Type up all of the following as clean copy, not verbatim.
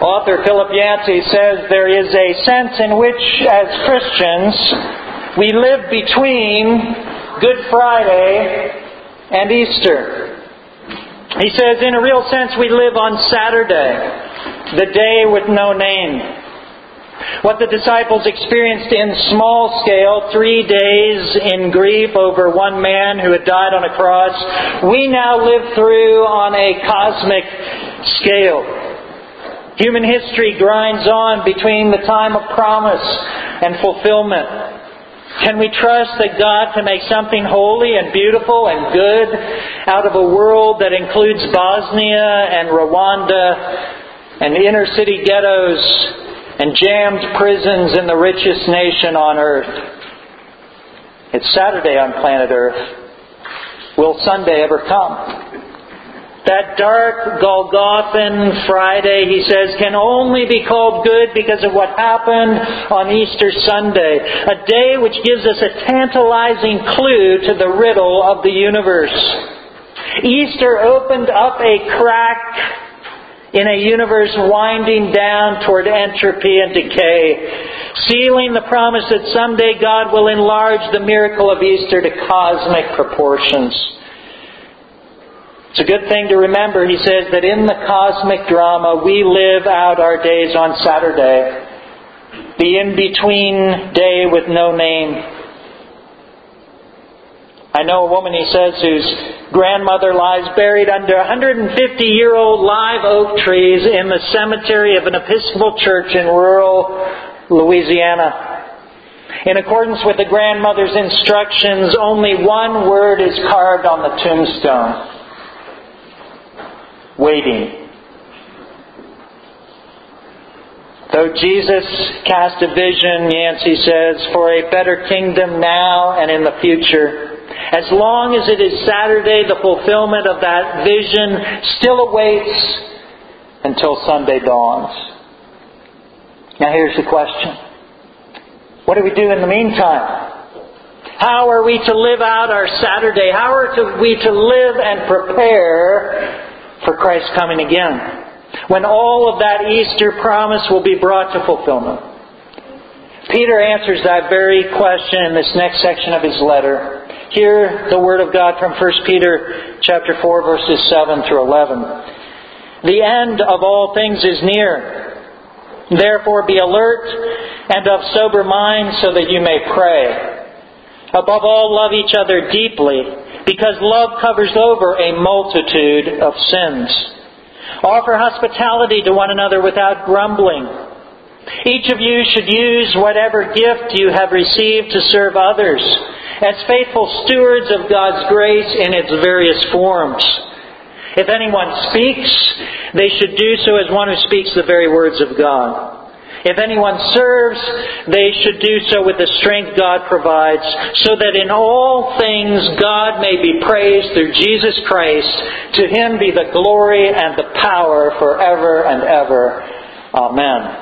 Author Philip Yancey says there is a sense in which, as Christians, we live between Good Friday and Easter. He says, in a real sense, we live on Saturday, the day with no name. What the disciples experienced in small scale, 3 days in grief over one man who had died on a cross, we now live through on a cosmic scale. Human history grinds on between the time of promise and fulfillment. Can we trust that God can make something holy and beautiful and good out of a world that includes Bosnia and Rwanda and inner city ghettos and jammed prisons in the richest nation on earth? It's Saturday on planet Earth. Will Sunday ever come? That dark Golgothan Friday, he says, can only be called good because of what happened on Easter Sunday, a day which gives us a tantalizing clue to the riddle of the universe. Easter opened up a crack in a universe winding down toward entropy and decay, sealing the promise that someday God will enlarge the miracle of Easter to cosmic proportions. It's a good thing to remember, he says, that in the cosmic drama we live out our days on Saturday, the in-between day with no name. I know a woman, he says, whose grandmother lies buried under 150-year-old live oak trees in the cemetery of an Episcopal church in rural Louisiana. In accordance with the grandmother's instructions, only one word is carved on the tombstone: waiting. Though Jesus cast a vision, Yancey says, for a better kingdom now and in the future, as long as it is Saturday, the fulfillment of that vision still awaits until Sunday dawns. Now here's the question. What do we do in the meantime? How are we to live out our Saturday? How are we to live and prepare for Christ's coming again, when all of that Easter promise will be brought to fulfillment? Peter answers that very question in this next section of his letter. Hear the Word of God from 1 Peter chapter 4, verses 7 through 11. The end of all things is near. Therefore be alert and of sober mind so that you may pray. Above all, love each other deeply, because love covers over a multitude of sins. Offer hospitality to one another without grumbling. Each of you should use whatever gift you have received to serve others, as faithful stewards of God's grace in its various forms. If anyone speaks, they should do so as one who speaks the very words of God. If anyone serves, they should do so with the strength God provides, so that in all things God may be praised through Jesus Christ. To Him be the glory and the power forever and ever. Amen.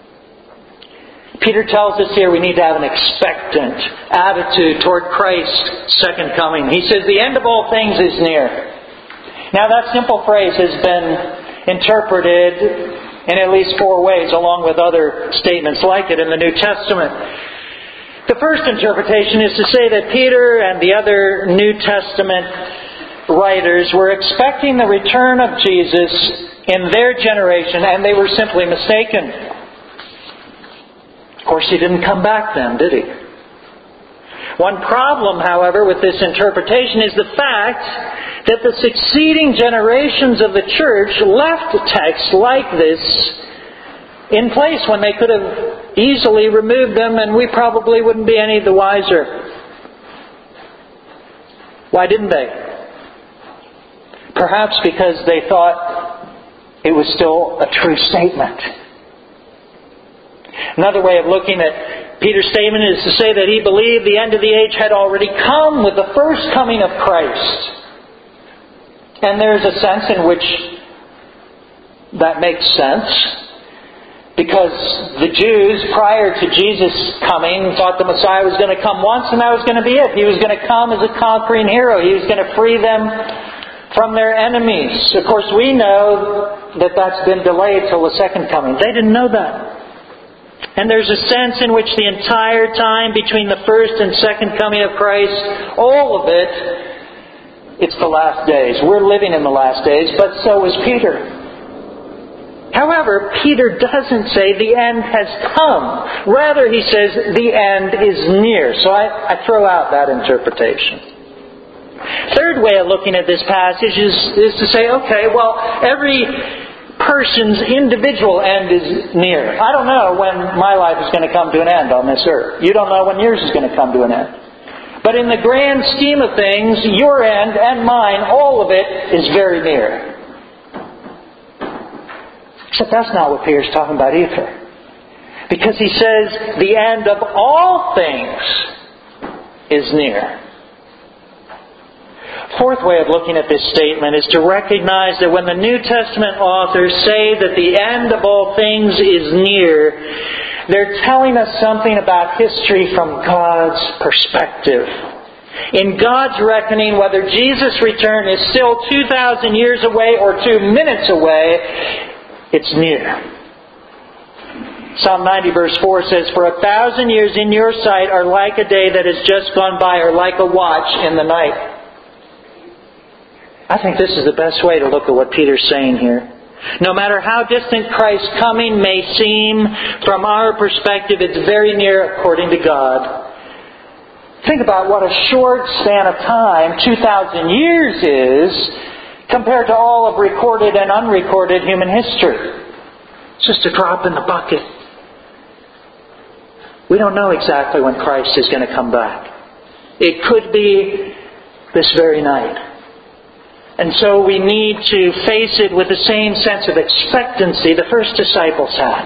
Peter tells us here we need to have an expectant attitude toward Christ's second coming. He says the end of all things is near. Now that simple phrase has been interpreted in at least 4 ways, along with other statements like it in the New Testament. The first interpretation is to say that Peter and the other New Testament writers were expecting the return of Jesus in their generation, and they were simply mistaken. Of course, He didn't come back then, did He? One problem, however, with this interpretation is the fact that the succeeding generations of the church left texts like this in place when they could have easily removed them, and we probably wouldn't be any the wiser. Why didn't they? Perhaps because they thought it was still a true statement. Another way of looking at Peter's statement is to say that he believed the end of the age had already come with the first coming of Christ. And there's a sense in which that makes sense, because the Jews, prior to Jesus coming, thought the Messiah was going to come once and that was going to be it. He was going to come as a conquering hero. He was going to free them from their enemies. Of course, we know that's been delayed till the second coming. They didn't know that. And there's a sense in which the entire time between the first and second coming of Christ, all of it, it's the last days. We're living in the last days, but so is Peter. However, Peter doesn't say the end has come. Rather, he says the end is near. So I throw out that interpretation. Third way of looking at this passage is to say, okay, well, every person's individual end is near. I don't know when my life is going to come to an end on this earth. You don't know when yours is going to come to an end. But in the grand scheme of things, your end and mine, all of it is very near. Except that's not what Peter's talking about either. Because he says the end of all things is near. Fourth way of looking at this statement is to recognize that when the New Testament authors say that the end of all things is near, they're telling us something about history from God's perspective. In God's reckoning, whether Jesus' return is still 2,000 years away or 2 minutes away, it's near. Psalm 90 verse 4 says, "For 1,000 years in your sight are like a day that has just gone by, or like a watch in the night." I think this is the best way to look at what Peter's saying here. No matter how distant Christ's coming may seem, from our perspective, it's very near according to God. Think about what a short span of time 2,000 years is compared to all of recorded and unrecorded human history. It's just a drop in the bucket. We don't know exactly when Christ is going to come back. It could be this very night. And so we need to face it with the same sense of expectancy the first disciples had.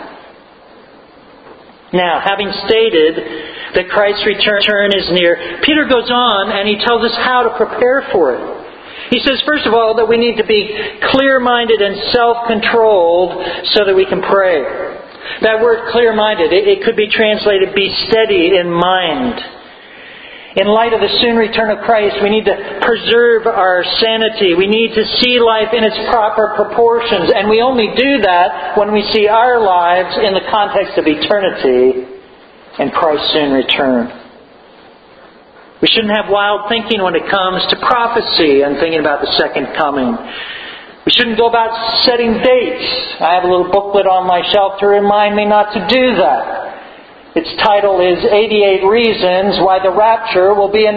Now, having stated that Christ's return is near, Peter goes on and he tells us how to prepare for it. He says, first of all, that we need to be clear-minded and self-controlled so that we can pray. That word clear-minded, it could be translated, be steady in mind. In light of the soon return of Christ, we need to preserve our sanity. We need to see life in its proper proportions. And we only do that when we see our lives in the context of eternity and Christ's soon return. We shouldn't have wild thinking when it comes to prophecy and thinking about the second coming. We shouldn't go about setting dates. I have a little booklet on my shelf to remind me not to do that. Its title is 88 Reasons Why the Rapture Will Be in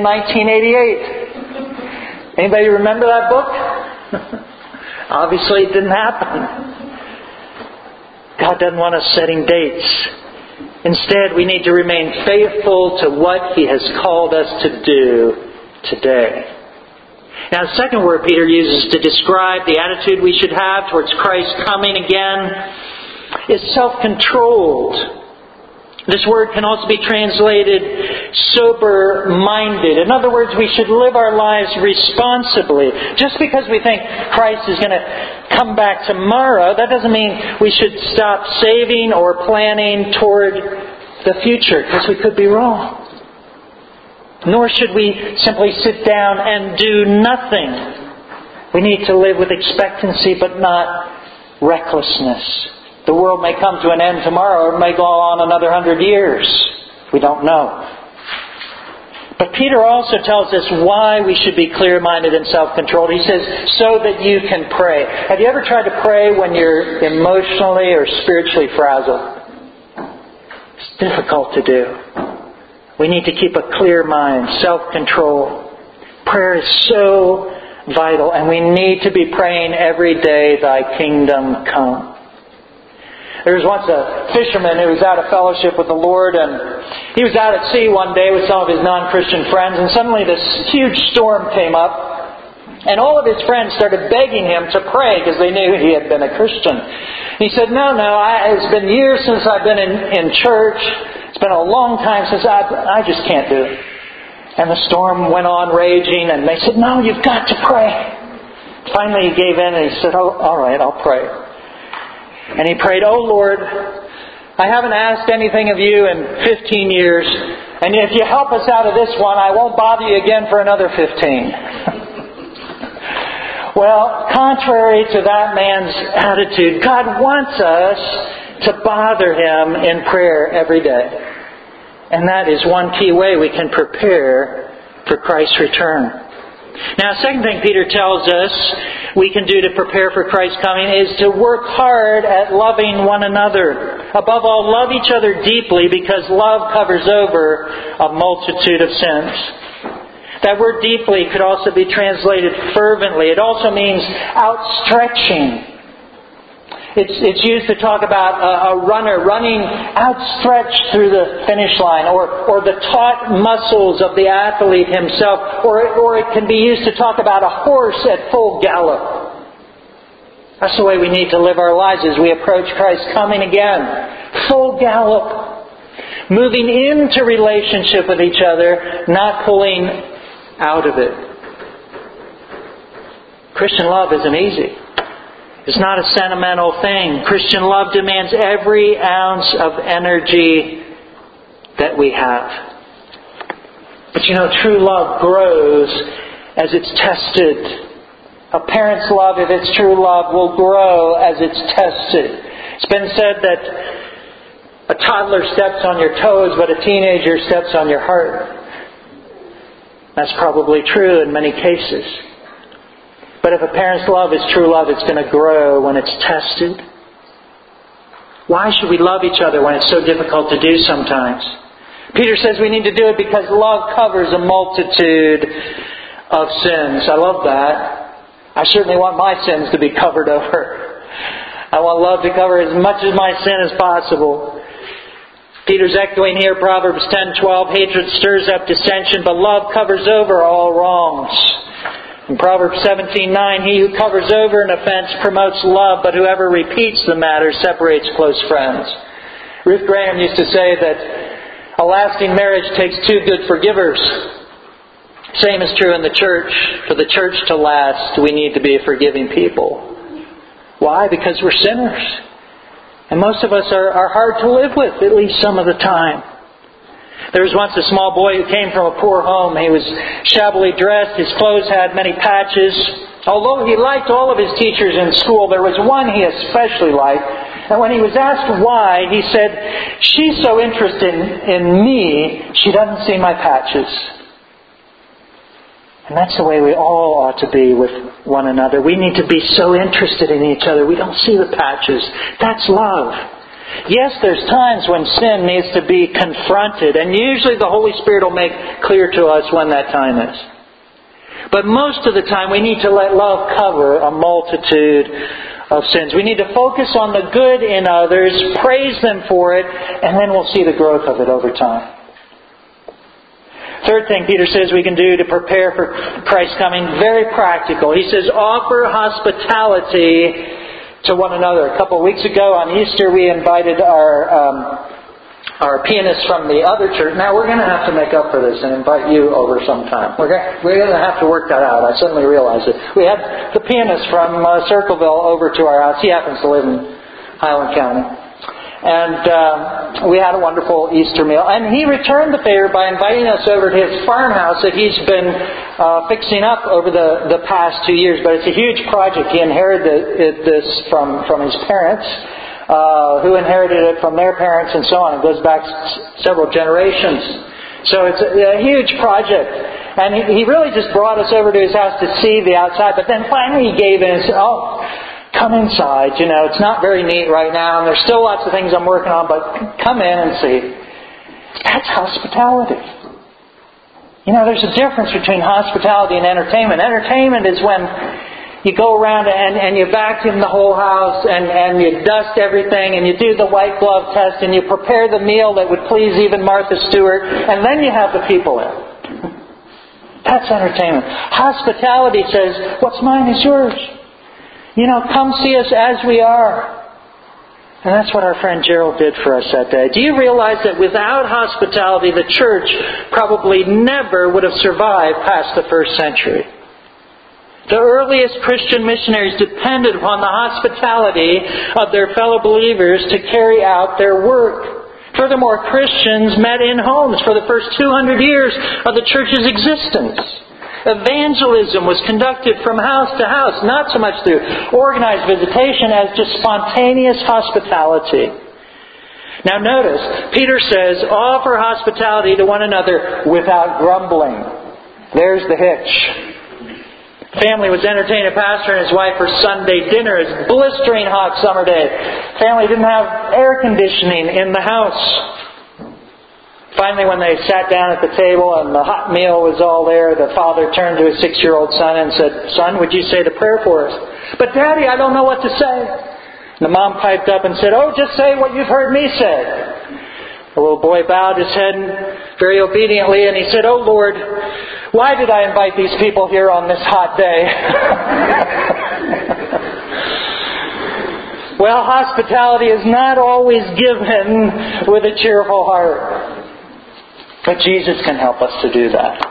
1988. Anybody remember that book? Obviously it didn't happen. God doesn't want us setting dates. Instead, we need to remain faithful to what He has called us to do today. Now, the second word Peter uses to describe the attitude we should have towards Christ's coming again is self-controlled. This word can also be translated sober-minded. In other words, we should live our lives responsibly. Just because we think Christ is going to come back tomorrow, that doesn't mean we should stop saving or planning toward the future, because we could be wrong. Nor should we simply sit down and do nothing. We need to live with expectancy, but not recklessness. The world may come to an end tomorrow, or it may go on another 100 years. We don't know. But Peter also tells us why we should be clear-minded and self-controlled. He says, so that you can pray. Have you ever tried to pray when you're emotionally or spiritually frazzled? It's difficult to do. We need to keep a clear mind, self-control. Prayer is so vital, and we need to be praying every day, Thy kingdom come. There was once a fisherman who was out of fellowship with the Lord, and he was out at sea one day with some of his non-Christian friends, and suddenly this huge storm came up, and all of his friends started begging him to pray because they knew he had been a Christian. He said, No, it's been years since I've been in church. It's been a long time since I just can't do it. And the storm went on raging, and they said, No, you've got to pray. Finally he gave in and he said, all right, I'll pray. And he prayed, Oh Lord, I haven't asked anything of you in 15 years, and if you help us out of this one, I won't bother you again for another 15. Well, contrary to that man's attitude, God wants us to bother Him in prayer every day. And that is one key way we can prepare for Christ's return. Now, second thing Peter tells us we can do to prepare for Christ's coming is to work hard at loving one another. Above all, love each other deeply, because love covers over a multitude of sins. That word deeply could also be translated fervently. It also means outstretching. It's used to talk about a runner running outstretched through the finish line, or the taut muscles of the athlete himself, or it can be used to talk about a horse at full gallop. That's the way we need to live our lives as we approach Christ's coming again. Full gallop. Moving into relationship with each other, not pulling out of it. Christian love isn't easy. It's not a sentimental thing. Christian love demands every ounce of energy that we have. But true love grows as it's tested. A parent's love, if it's true love, will grow as it's tested. It's been said that a toddler steps on your toes, but a teenager steps on your heart. That's probably true in many cases. But if a parent's love is true love, it's going to grow when it's tested. Why should we love each other when it's so difficult to do sometimes? Peter says we need to do it because love covers a multitude of sins. I love that. I certainly want my sins to be covered over. I want love to cover as much of my sin as possible. Peter's echoing here Proverbs 10:12. Hatred stirs up dissension, but love covers over all wrongs. In Proverbs 17:9, he who covers over an offense promotes love, but whoever repeats the matter separates close friends. Ruth Graham used to say that a lasting marriage takes two good forgivers. Same is true in the church. For the church to last, we need to be a forgiving people. Why? Because we're sinners. And most of us are hard to live with, at least some of the time. There was once a small boy who came from a poor home. He was shabbily dressed. His clothes had many patches. Although he liked all of his teachers in school, there was one he especially liked. And when he was asked why, he said, "She's so interested in me, she doesn't see my patches." And that's the way we all ought to be with one another. We need to be so interested in each other, we don't see the patches. That's love. Yes, there's times when sin needs to be confronted, and usually the Holy Spirit will make clear to us when that time is. But most of the time we need to let love cover a multitude of sins. We need to focus on the good in others, praise them for it, and then we'll see the growth of it over time. Third thing Peter says we can do to prepare for Christ's coming, very practical. He says, offer hospitality to one another. A couple of weeks ago on Easter, we invited our pianist from the other church. Now we're going to have to make up for this and invite you over sometime. We're going to have to work that out. I suddenly realized it. We had the pianist from Circleville over to our house. He happens to live in Highland County. And we had a wonderful Easter meal. And he returned the favor by inviting us over to his farmhouse that he's been fixing up over the past 2 years. But it's a huge project. He inherited this from his parents, who inherited it from their parents, and so on. It goes back several generations. So it's a huge project. And he really just brought us over to his house to see the outside. But then finally he gave in and said, come inside. It's not very neat right now, and there's still lots of things I'm working on, but come in and see. That's hospitality. There's a difference between hospitality and entertainment. Entertainment is when you go around and you vacuum the whole house and you dust everything and you do the white glove test and you prepare the meal that would please even Martha Stewart, and then you have the people in. That's entertainment. Hospitality says, what's mine is yours. Come see us as we are. And that's what our friend Gerald did for us that day. Do you realize that without hospitality, the church probably never would have survived past the first century? The earliest Christian missionaries depended upon the hospitality of their fellow believers to carry out their work. Furthermore, Christians met in homes for the first 200 years of the church's existence. Evangelism was conducted from house to house, not so much through organized visitation as just spontaneous hospitality. Now notice, Peter says, offer hospitality to one another without grumbling. There's the hitch. Family was entertaining a pastor and his wife for Sunday dinner. It's a blistering hot summer day. Family didn't have air conditioning in the house. Finally, when they sat down at the table and the hot meal was all there, the father turned to his 6-year-old son and said, "Son, would you say the prayer for us?" "But Daddy, I don't know what to say." And the mom piped up and said, "Oh, just say what you've heard me say." The little boy bowed his head very obediently and he said, "Oh Lord, why did I invite these people here on this hot day?" Well, hospitality is not always given with a cheerful heart. But Jesus can help us to do that.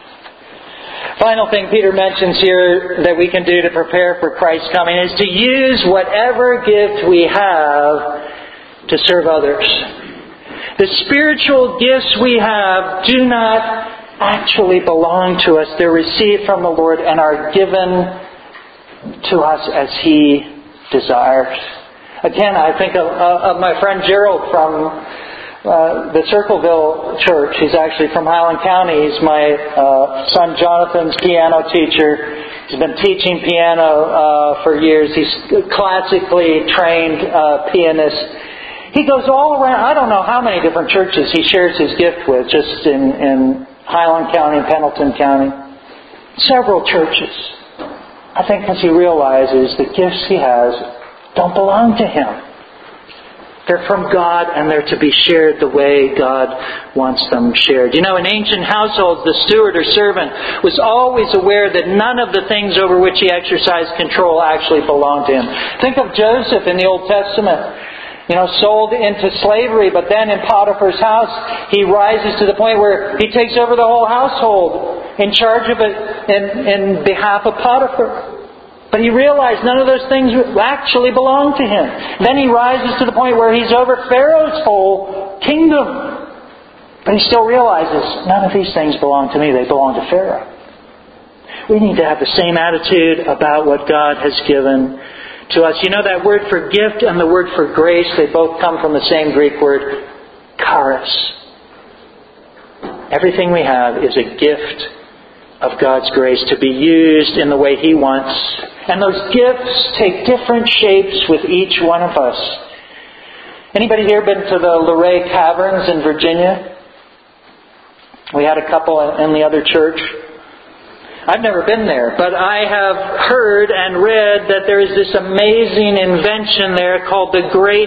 Final thing Peter mentions here that we can do to prepare for Christ's coming is to use whatever gift we have to serve others. The spiritual gifts we have do not actually belong to us. They're received from the Lord and are given to us as He desires. Again, I think of my friend Gerald from the Circleville Church. He's actually from Highland County. He's my son Jonathan's piano teacher. He's been teaching piano for years. He's a classically trained pianist. He goes all around. I don't know how many different churches he shares his gift with, just in Highland County and Pendleton County. Several churches. I think because he realizes the gifts he has don't belong to him. They're from God and they're to be shared the way God wants them shared. You know, in ancient households, the steward or servant was always aware that none of the things over which he exercised control actually belonged to him. Think of Joseph in the Old Testament. You know, sold into slavery, but then in Potiphar's house, he rises to the point where he takes over the whole household in charge of it in behalf of Potiphar. But he realized none of those things actually belong to him. Then he rises to the point where he's over Pharaoh's whole kingdom. But he still realizes none of these things belong to me, they belong to Pharaoh. We need to have the same attitude about what God has given to us. You know, that word for gift and the word for grace, they both come from the same Greek word, charis. Everything we have is a gift of God's grace to be used in the way He wants. And those gifts take different shapes with each one of us. Anybody here been to the Luray Caverns in Virginia? We had a couple in the other church. I've never been there, but I have heard and read that there is this amazing invention there called the Great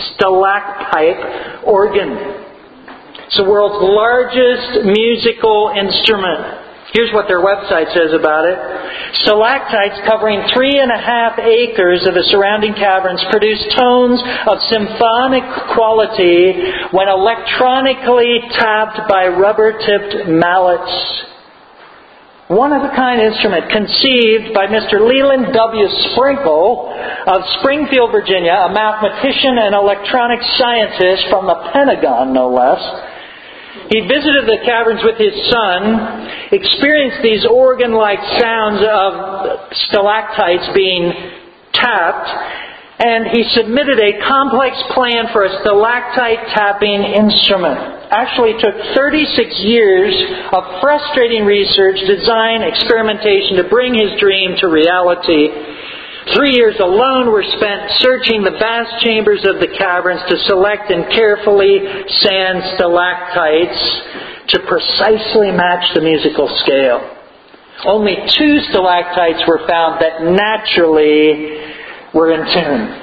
Stalacpipe Organ. It's the world's largest musical instrument. Here's what their website says about it. Stalactites covering 3.5 acres of the surrounding caverns produce tones of symphonic quality when electronically tapped by rubber-tipped mallets. One-of-a-kind instrument conceived by Mr. Leland W. Sprinkle of Springfield, Virginia, a mathematician and electronic scientist from the Pentagon, no less. He visited the caverns with his son, experienced these organ-like sounds of stalactites being tapped, and he submitted a complex plan for a stalactite tapping instrument. Actually took 36 years of frustrating research, design, experimentation to bring his dream to reality. 3 years alone were spent searching the vast chambers of the caverns to select and carefully sand stalactites to precisely match the musical scale. Only 2 stalactites were found that naturally were in tune.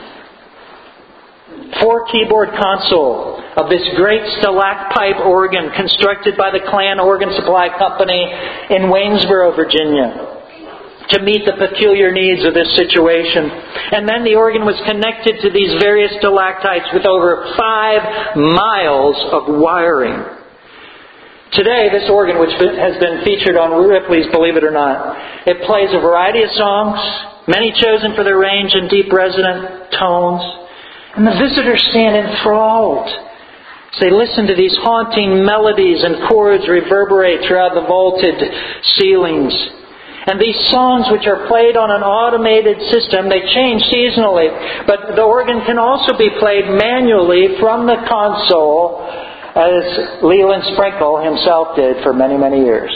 4-keyboard console of this great stalacpipe organ constructed by the Clan Organ Supply Company in Waynesboro, Virginia, to meet the peculiar needs of this situation. And then the organ was connected to these various stalactites with over 5 miles of wiring. Today, this organ, which has been featured on Ripley's Believe It or Not, it plays a variety of songs, many chosen for their range and deep resonant tones. And the visitors stand enthralled, As they listen to these haunting melodies and chords reverberate throughout the vaulted ceilings. And these songs, which are played on an automated system, they change seasonally. But the organ can also be played manually from the console, as Leland Sprinkle himself did for many, many years.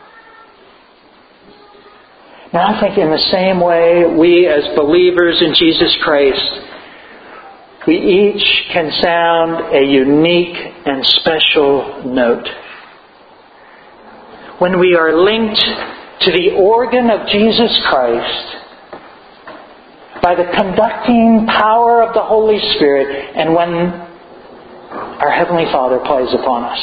Now I think in the same way, we as believers in Jesus Christ, we each can sound a unique and special note. When we are linked to the organ of Jesus Christ by the conducting power of the Holy Spirit, and when our Heavenly Father plays upon us.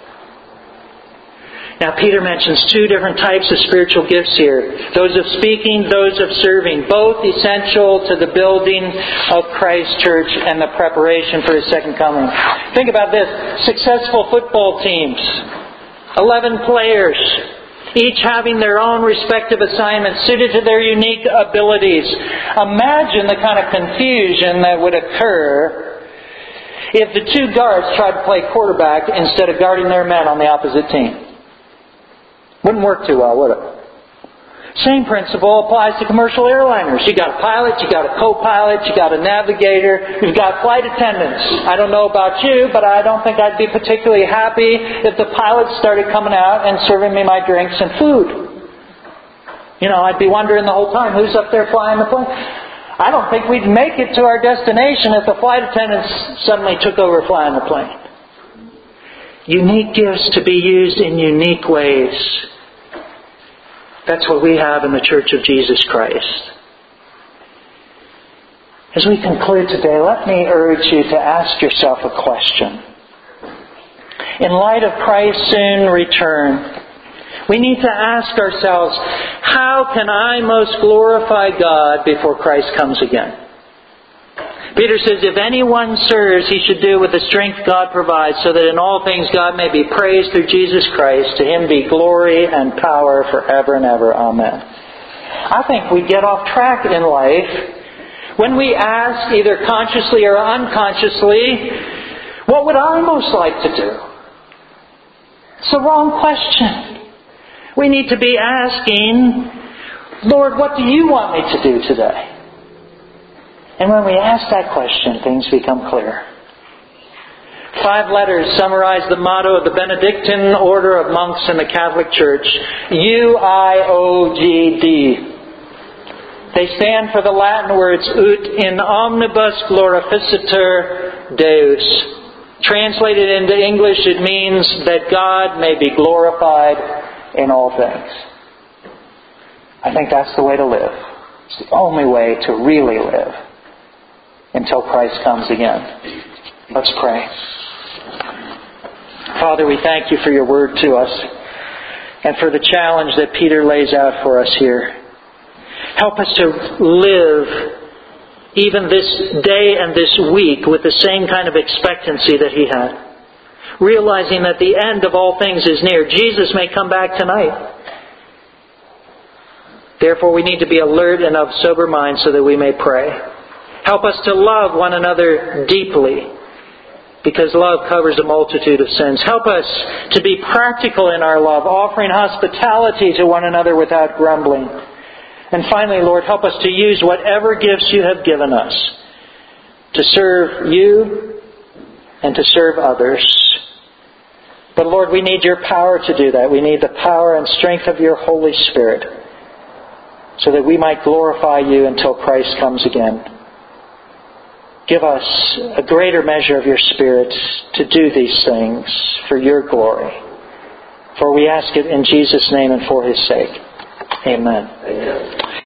Now Peter mentions two different types of spiritual gifts here. Those of speaking, those of serving. Both essential to the building of Christ's church and the preparation for His second coming. Think about this. Successful football teams. 11 players, each having their own respective assignments suited to their unique abilities. Imagine the kind of confusion that would occur if the two guards tried to play quarterback instead of guarding their men on the opposite team. Wouldn't work too well, would it? Same principle applies to commercial airliners. You got a pilot, you got a co-pilot, you got a navigator, you've got flight attendants. I don't know about you, but I don't think I'd be particularly happy if the pilots started coming out and serving me my drinks and food. I'd be wondering the whole time, who's up there flying the plane? I don't think we'd make it to our destination if the flight attendants suddenly took over flying the plane. Unique gifts to be used in unique ways. That's what we have in the Church of Jesus Christ. As we conclude today, let me urge you to ask yourself a question. In light of Christ's soon return, we need to ask ourselves, how can I most glorify God before Christ comes again? Peter says, if anyone serves, he should do with the strength God provides, so that in all things God may be praised through Jesus Christ. To Him be glory and power forever and ever. Amen. I think we get off track in life when we ask, either consciously or unconsciously, what would I most like to do? It's the wrong question. We need to be asking, Lord, what do you want me to do today? And when we ask that question, things become clear. 5 letters summarize the motto of the Benedictine order of monks in the Catholic Church. UIOGD. They stand for the Latin words Ut in omnibus glorificator Deus. Translated into English, it means that God may be glorified in all things. I think that's the way to live. It's the only way to really live until Christ comes again. Let's pray. Father, we thank You for Your word to us and for the challenge that Peter lays out for us here. Help us to live even this day and this week with the same kind of expectancy that he had, realizing that the end of all things is near. Jesus may come back tonight. Therefore, we need to be alert and of sober mind so that we may pray. Help us to love one another deeply, because love covers a multitude of sins. Help us to be practical in our love, offering hospitality to one another without grumbling. And finally, Lord, help us to use whatever gifts You have given us to serve You and to serve others. But Lord, we need Your power to do that. We need the power and strength of Your Holy Spirit so that we might glorify You until Christ comes again. Give us a greater measure of Your Spirit to do these things for Your glory. For we ask it in Jesus' name and for His sake. Amen.